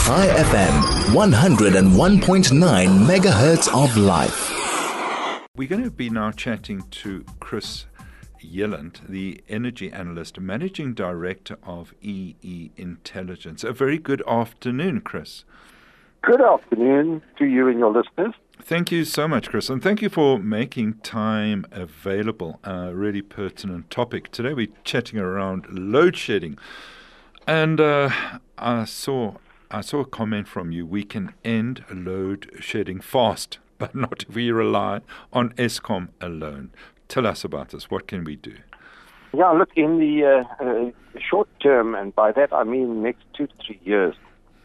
High FM, 101.9 megahertz of life. We're going to be now chatting to Chris Yelland, the energy analyst, managing director of EE Intelligence. A very good afternoon, Chris. Good afternoon to you and your listeners. Thank you so much, Chris, and thank you for making time available. A really pertinent topic. Today we're chatting around load shedding. And I saw a comment from you. We can end load shedding fast, but not if we rely on Eskom alone. Tell us about this. What can we do? Yeah, look, in the short term, and by that I mean next 2 to 3 years,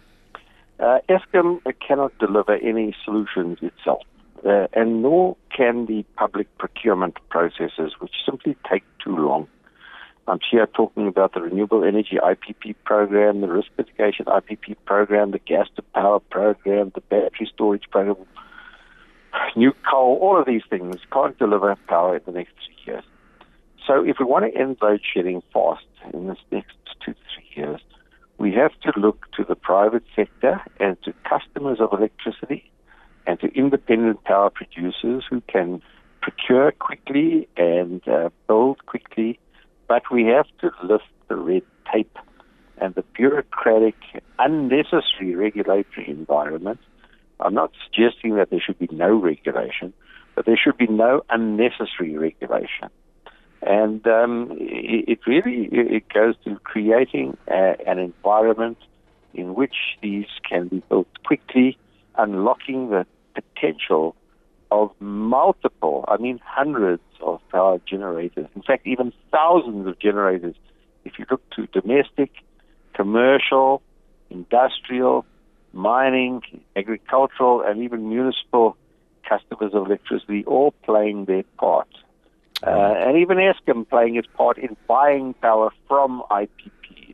Eskom cannot deliver any solutions itself, and nor can the public procurement processes, which simply take too long. I'm here talking about the Renewable Energy IPP program, the Risk Mitigation IPP program, the Gas to Power program, the Battery Storage program, new coal, all of these things can't deliver power in the next 3 years. So if we want to end load shedding fast in this next 2 to 3 years, we have to look to the private sector and to customers of electricity and to independent power producers who can procure quickly and build quickly. But we have to lift the red tape and the bureaucratic, unnecessary regulatory environment. I'm not suggesting that there should be no regulation, but there should be no unnecessary regulation. And it goes to creating an environment in which these can be built quickly, unlocking the potential of multiple, hundreds of power generators. In fact, even thousands of generators. If you look to domestic, commercial, industrial, mining, agricultural, and even municipal customers of electricity, all playing their part. And even Eskom playing its part in buying power from IPPs.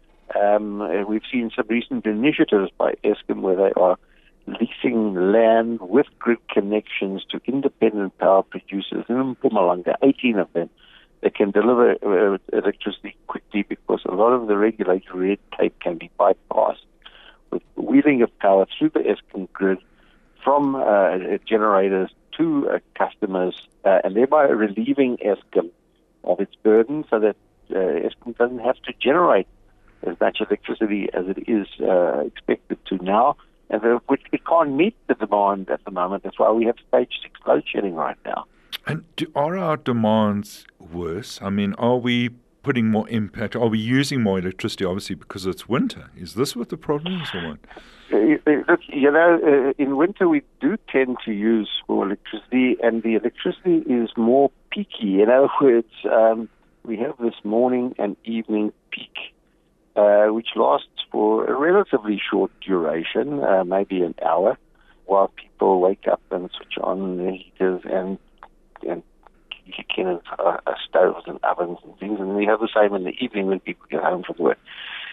We've seen some recent initiatives by Eskom where they are leasing land with grid connections to independent power producers in Mpumalanga, 18 of them, that can deliver electricity quickly because a lot of the regulatory red tape can be bypassed with wheeling of power through the Eskom grid from generators to customers, and thereby relieving Eskom of its burden so that Eskom doesn't have to generate as much electricity as it is expected to now, and which it can't meet the demand at the moment. That's why we have stage 6 load shedding right now. And are our demands worse? Are we putting more impact? Are we using more electricity, obviously, because it's winter? Is this what the problem is or what? Look, in winter we do tend to use more electricity, and the electricity is more peaky. In other words, we have this morning and evening peak, which lasts for a relatively short duration, maybe an hour, while people wake up and switch on the heaters and kick in stoves and ovens and things, and we have the same in the evening when people get home from work.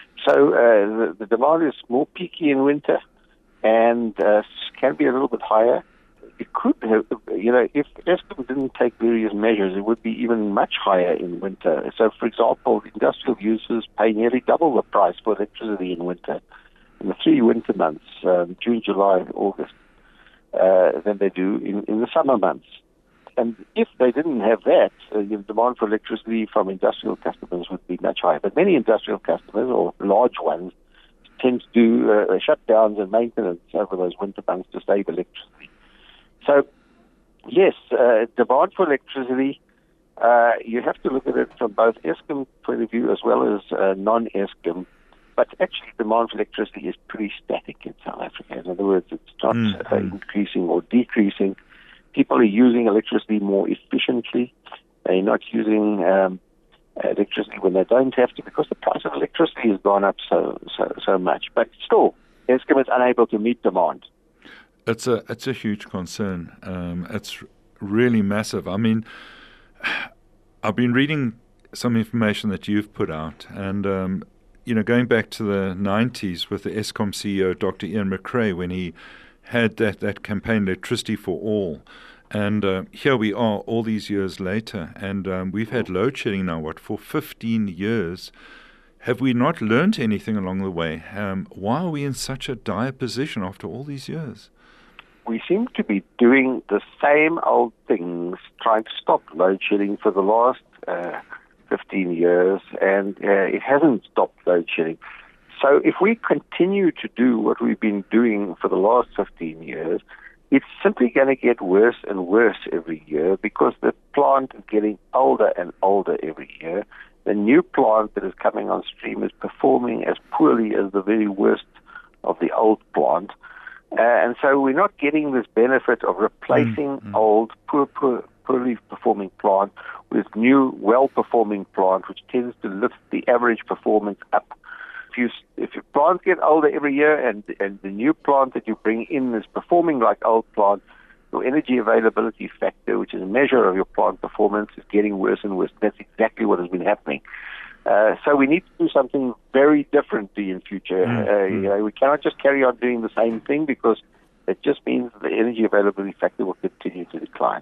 So the demand is more peaky in winter and can be a little bit higher. It could have, if Eskom didn't take various measures, it would be even much higher in winter. So, for example, industrial users pay nearly double the price for electricity in winter, in the 3 winter months, June, July, and August, than they do in the summer months. And if they didn't have that, the demand for electricity from industrial customers would be much higher. But many industrial customers, or large ones, tend to do shutdowns and maintenance over those winter months to save electricity. So, yes, demand for electricity, you have to look at it from both Eskom point of view as well as non-Eskom. But actually, demand for electricity is pretty static in South Africa. In other words, it's not increasing or decreasing. People are using electricity more efficiently. They're not using electricity when they don't have to because the price of electricity has gone up so much. But still, Eskom is unable to meet demand. It's a huge concern. It's really massive. I've been reading some information that you've put out, and going back to the 90s with the Eskom CEO, Dr. Ian McRae, when he had that campaign, Electricity for All. And here we are all these years later, and we've had load shedding now, for 15 years. Have we not learnt anything along the way? Why are we in such a dire position after all these years? We seem to be doing the same old things, trying to stop load shedding for the last 15 years, and it hasn't stopped load shedding. So if we continue to do what we've been doing for the last 15 years, it's simply going to get worse and worse every year because the plant is getting older and older every year. The new plant that is coming on stream is performing as poorly as the very worst of the old plant. And so we're not getting this benefit of replacing old, poorly performing plant with new, well-performing plant, which tends to lift the average performance up. If your plants get older every year and the new plant that you bring in is performing like old plant, your energy availability factor, which is a measure of your plant performance, is getting worse and worse. That's exactly what has been happening. So we need to do something very differently in future. We cannot just carry on doing the same thing because it just means the energy availability factor will continue to decline.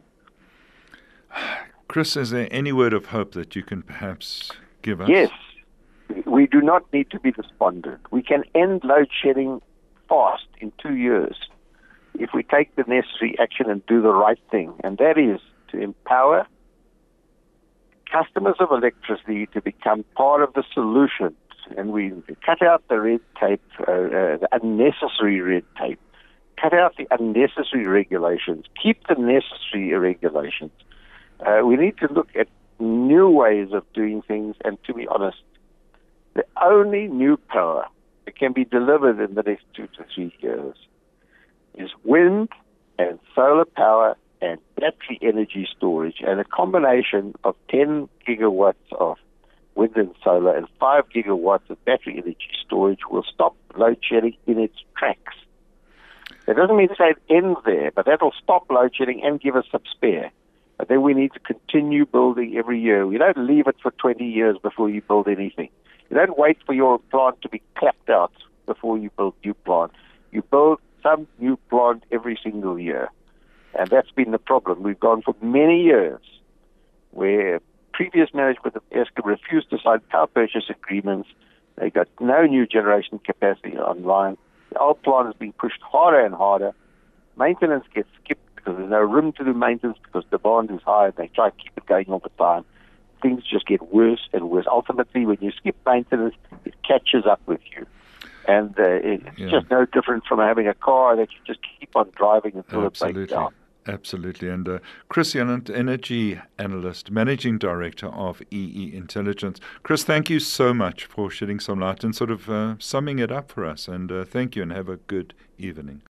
Chris, is there any word of hope that you can perhaps give us? Yes. We do not need to be despondent. We can end load shedding fast in 2 years if we take the necessary action and do the right thing. And that is to empower customers of electricity to become part of the solution. And we cut out the red tape, the unnecessary red tape. Cut out the unnecessary regulations. Keep the necessary regulations. We need to look at new ways of doing things. And to be honest, the only new power that can be delivered in the next 2 to 3 years is wind and solar power and battery energy storage, and a combination of 10 gigawatts of wind and solar and 5 gigawatts of battery energy storage will stop load shedding in its tracks. That doesn't mean to say it ends there, but that will stop load shedding and give us some spare. But then we need to continue building every year. We don't leave it for 20 years before you build anything. You don't wait for your plant to be clapped out before you build new plant. You build some new plant every single year. And that's been the problem. We've gone for many years where previous management of Eskom refused to sign power purchase agreements. They got no new generation capacity online. The old plant is being pushed harder and harder. Maintenance gets skipped because there's no room to do maintenance because demand is high. They try to keep it going all the time. Things just get worse and worse. Ultimately, when you skip maintenance, it catches up with you. And it's just no different from having a car that you just keep on driving until it breaks down. Absolutely. And Chris Yelland, Energy Analyst, Managing Director of EE Intelligence. Chris, thank you so much for shedding some light and sort of summing it up for us. And thank you and have a good evening.